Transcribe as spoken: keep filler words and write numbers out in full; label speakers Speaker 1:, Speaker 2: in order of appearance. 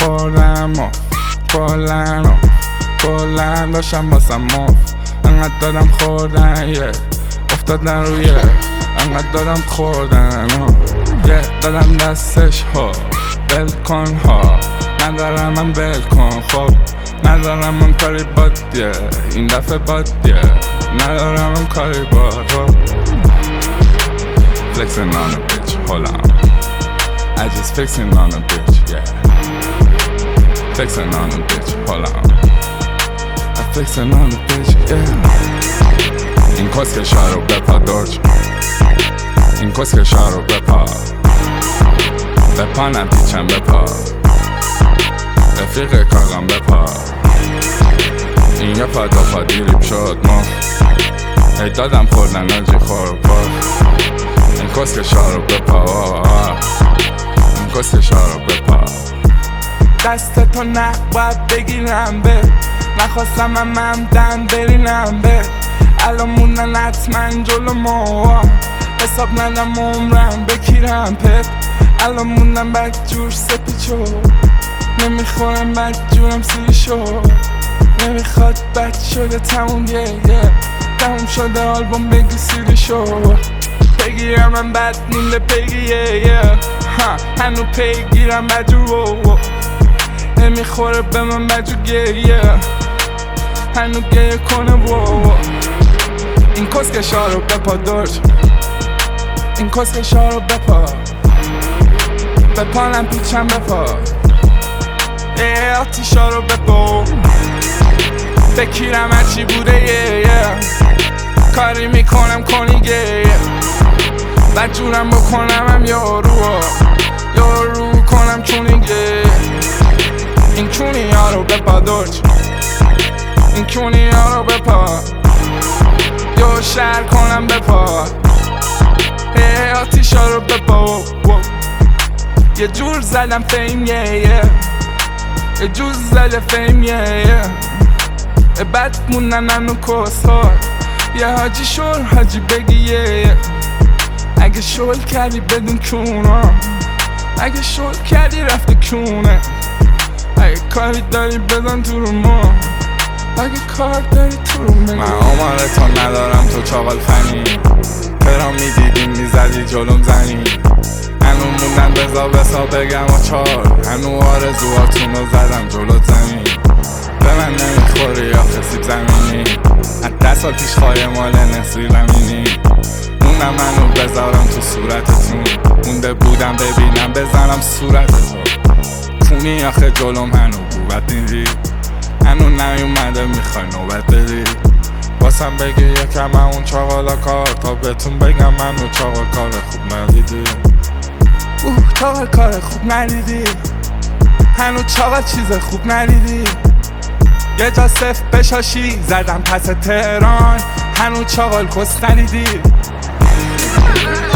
Speaker 1: خوردم و کلن و کلن داشتم باسم مف انقدر دادم خوردن یه افتادن روی انقدر دادم خوردن و یه دادم دستش ها بل کن ها ندارم من بل کن خب ندارم من کاری بادیه این دفعه بادیه ندارم من کاری باد خب Flexing on a bitch, hold on I just flexing on a bitch, yeah Flexing on a bitch, hold on I flexing on a bitch, yeah این کس که شارو بپا دورج این کس که شارو بپا بپا نپیچم بپا رفیق کاغم بپا این یه پا دو پا دیریب شد ما هی دادم خوردن آجی خور پا این کس که شارو بپا این کس که شارو بپا دست تو نه باید بگیرم به نخواستم هم هم دن برینم به الان موندن حتما جلو ما حساب ندم عمرم بکیرم پت الان موندن بد جور سپیچو نمیخورم بد جورم سیری شو نمیخواد بد شده تموم یه یه تموم شده آلبوم بگی سیری شو پیگیرم من بد مونده پیگی یه یه ها هنو پیگیرم بد جور نمیخوره به من بد جور گریه هنو گریه کنه وو این کس که شارو بپا دورج این کس که شارو بپا بپانم پیچم بپا یه آتیشا رو بپا بکیرم هرچی بوده یه یه کاری میکنم کنی یه و جورم بکنم هم یارو یارو کنم چونی یه این چونی ها رو بپا دورج این چونی ها رو بپا یا شهر کنم بپا یه آتیشا رو بپا یه جور زدم فیم یه یه یه جور زده فیم یه یه بد موندن هنو کس ها یه حاجی شور حاجی بگی یه یه اگه شول کردی بدون کونه اگه شول کردی رفته کونه اگه کاری داری بدن تو رو ما اگه کار داری تو رو بگی من عمارتو ندارم تو چاقال فنی پرام میدیدیم میزدی جلوم زنی هنو موندن بزا بسا بگم و چار هنو آرزوهاتون رو زدم جلوت زمین به من نمیخوری آخه سیب زمینی از دست سال پیش خواهی مال نصری لمینی مونم منو بذارم تو صورتتون مونده بودم ببینم بزنم صورتتون کونی آخه جلوم هنو بوبت نیدی هنو نیومده میخوای نوبت بدی باسم بگی یکم اون چاقالا کار تا بهتون بگم منو چاقال کار خوب ندیدی اوه چاقال کار خوب ندیدی هنو چاقال چیز خوب ندیدی یه جا صفر بشاشی زدم پس تهران هنو چاقال کس ندیدی